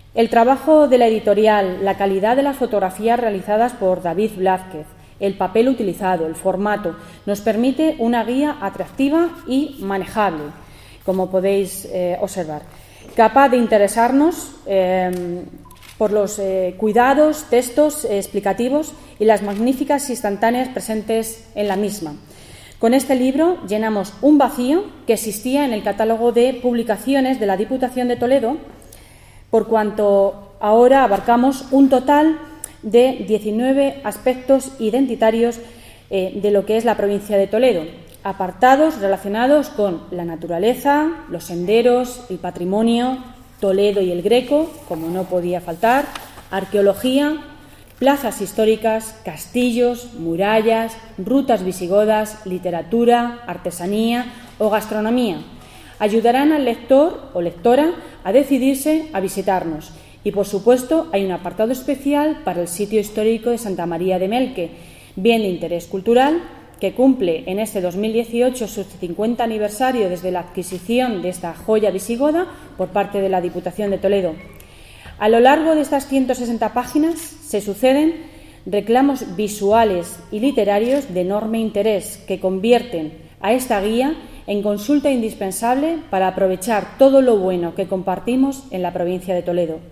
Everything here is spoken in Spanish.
El trabajo de la editorial, la calidad de las fotografías realizadas por David Blázquez, el papel utilizado, el formato, nos permite una guía atractiva y manejable, como podéis observar, capaz de interesarnos por los cuidados, textos explicativos y las magníficas instantáneas presentes en la misma. Con este libro llenamos un vacío que existía en el catálogo de publicaciones de la Diputación de Toledo, por cuanto ahora abarcamos un total de 19 aspectos identitarios de lo que es la provincia de Toledo, apartados relacionados con la naturaleza, los senderos, el patrimonio, Toledo y el Greco, como no podía faltar, arqueología, plazas históricas, castillos, murallas, rutas visigodas, literatura, artesanía o gastronomía. Ayudarán al lector o lectora a decidirse a visitarnos. Y, por supuesto, hay un apartado especial para el sitio histórico de Santa María de Melque, bien de interés cultural, que cumple en este 2018 su 50 aniversario desde la adquisición de esta joya visigoda por parte de la Diputación de Toledo. A lo largo de estas 160 páginas se suceden reclamos visuales y literarios de enorme interés que convierten a esta guía en consulta indispensable para aprovechar todo lo bueno que compartimos en la provincia de Toledo.